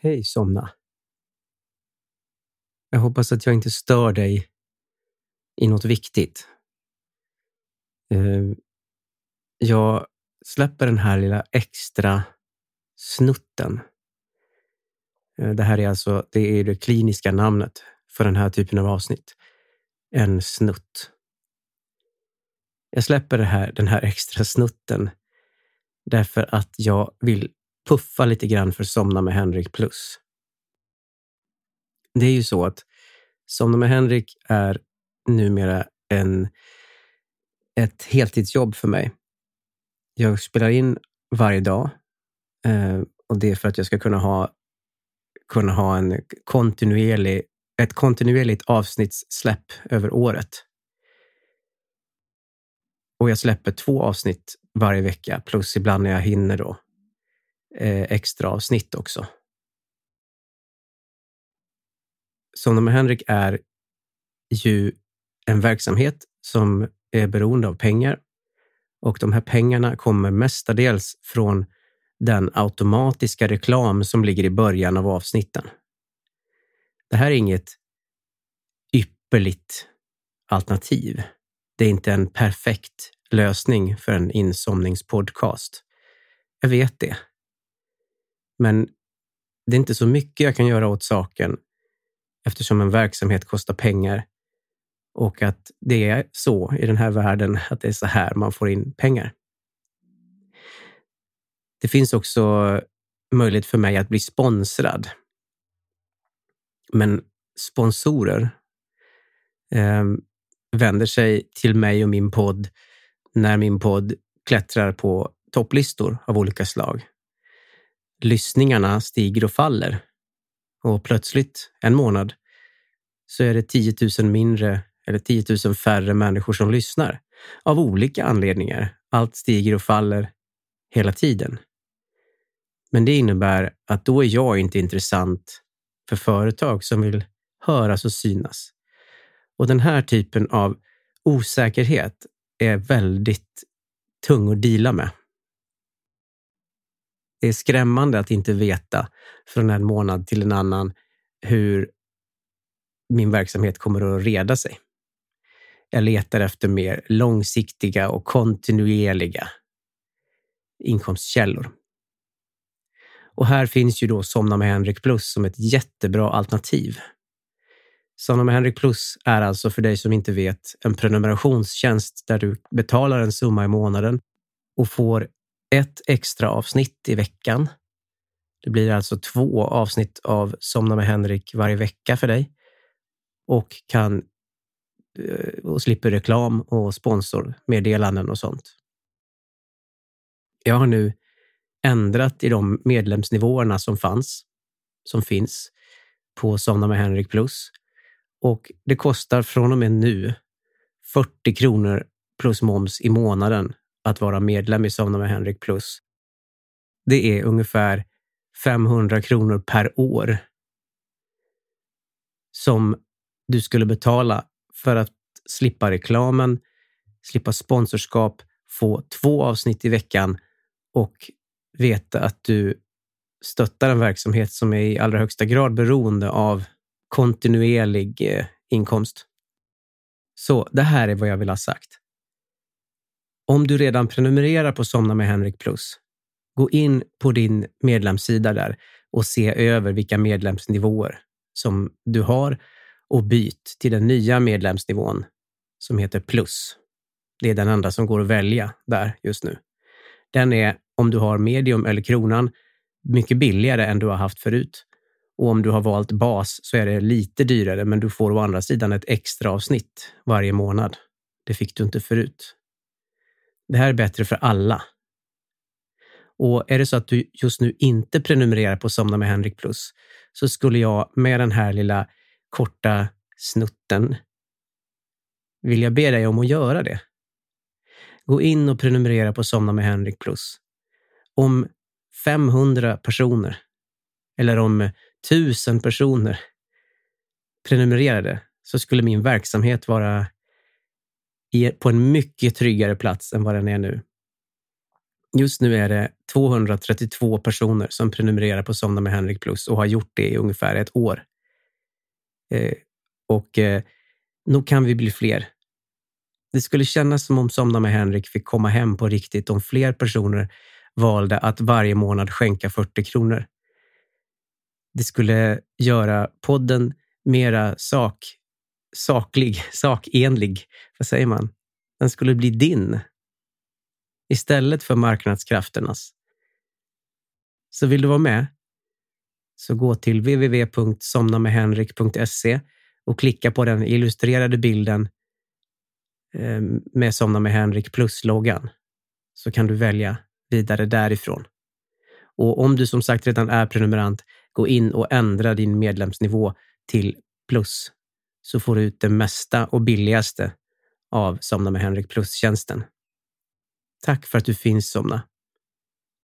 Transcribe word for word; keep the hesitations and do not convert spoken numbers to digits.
Hej Somna. Jag hoppas att jag inte stör dig i något viktigt. Eh, Jag släpper den här lilla extra snutten. Eh, Det här är alltså, det är det kliniska namnet för den här typen av avsnitt. En snutt. Jag släpper det här, den här extra snutten därför att jag vill puffa lite grann för Somna med Henrik Plus. Det är ju så att Somna med Henrik är numera en, ett heltidsjobb för mig. Jag spelar in varje dag eh, och det är för att jag ska kunna ha, kunna ha en kontinuerlig, ett kontinuerligt avsnittssläpp över året. Och jag släpper två avsnitt varje vecka plus ibland när jag hinner då eh, extra avsnitt också. Somna med Henrik är ju en verksamhet som är beroende av pengar. Och de här pengarna kommer mestadels från den automatiska reklam som ligger i början av avsnitten. Det här är inget ypperligt alternativ. Det är inte en perfekt lösning för en insomningspodcast. Jag vet det. Men det är inte så mycket jag kan göra åt saken eftersom en verksamhet kostar pengar. Och att det är så i den här världen att det är så här man får in pengar. Det finns också möjlighet för mig att bli sponsrad. Men sponsorer eh, vänder sig till mig och min podd när min podd klättrar på topplistor av olika slag. Lyssningarna stiger och faller. Och plötsligt, en månad, så är det tio tusen mindre eller tio tusen färre människor som lyssnar. Av olika anledningar. Allt stiger och faller hela tiden. Men det innebär att då är jag inte intressant för företag som vill höras och synas. Och den här typen av osäkerhet är väldigt tung att deala med. Det är skrämmande att inte veta från en månad till en annan hur min verksamhet kommer att reda sig. Jag letar efter mer långsiktiga och kontinuerliga inkomstkällor. Och här finns ju då Somna med Henrik Plus som ett jättebra alternativ. Somna med Henrik Plus är alltså, för dig som inte vet, en prenumerationstjänst där du betalar en summa i månaden och får ett extra avsnitt i veckan. Det blir alltså två avsnitt av Somna med Henrik varje vecka för dig. Och kan och slipper reklam och sponsormeddelanden och sånt. Jag har nu ändrat i de medlemsnivåerna som fanns, som finns på Somna med Henrik Plus. Och det kostar från och med nu fyrtio kronor plus moms i månaden att vara medlem i Somna med Henrik Plus. Det är ungefär femhundra kronor per år som du skulle betala för att slippa reklamen, slippa sponsorskap, få två avsnitt i veckan och veta att du stöttar en verksamhet som är i allra högsta grad beroende av kontinuerlig eh, inkomst. Så det här är vad jag vill ha sagt. Om du redan prenumererar på Somna med Henrik Plus, gå in på din medlemssida där och se över vilka medlemsnivåer som du har och byt till den nya medlemsnivån som heter Plus. Det är den enda som går att välja där just nu. Den är, om du har medium eller kronan, mycket billigare än du har haft förut. Och om du har valt bas så är det lite dyrare, men du får å andra sidan ett extra avsnitt varje månad. Det fick du inte förut. Det här är bättre för alla. Och är det så att du just nu inte prenumererar på Somna med Henrik Plus, så skulle jag med den här lilla korta snutten vill jag be dig om att göra det. Gå in och prenumerera på Somna med Henrik Plus. Om femhundra personer eller om tusen personer prenumererade så skulle min verksamhet vara på en mycket tryggare plats än vad den är nu. Just nu är det tvåhundratrettiotvå personer som prenumererar på Somna med Henrik Plus och har gjort det i ungefär ett år. Eh, och eh, nog kan vi bli fler. Det skulle kännas som om Somna med Henrik fick komma hem på riktigt om fler personer valde att varje månad skänka fyrtio kronor. Det skulle göra podden mera sak, saklig, sakenlig. Vad säger man? Den skulle bli din istället för marknadskrafternas. Så vill du vara med, så gå till w w w punkt somna med henrik punkt se och klicka på den illustrerade bilden med Somna med Henrik plus-loggan, så kan du välja vidare därifrån. Och om du som sagt redan är prenumerant, gå in och ändra din medlemsnivå till plus, så får du ut det mesta och billigaste av Somna med Henrik plus-tjänsten. Tack för att du finns, Somna.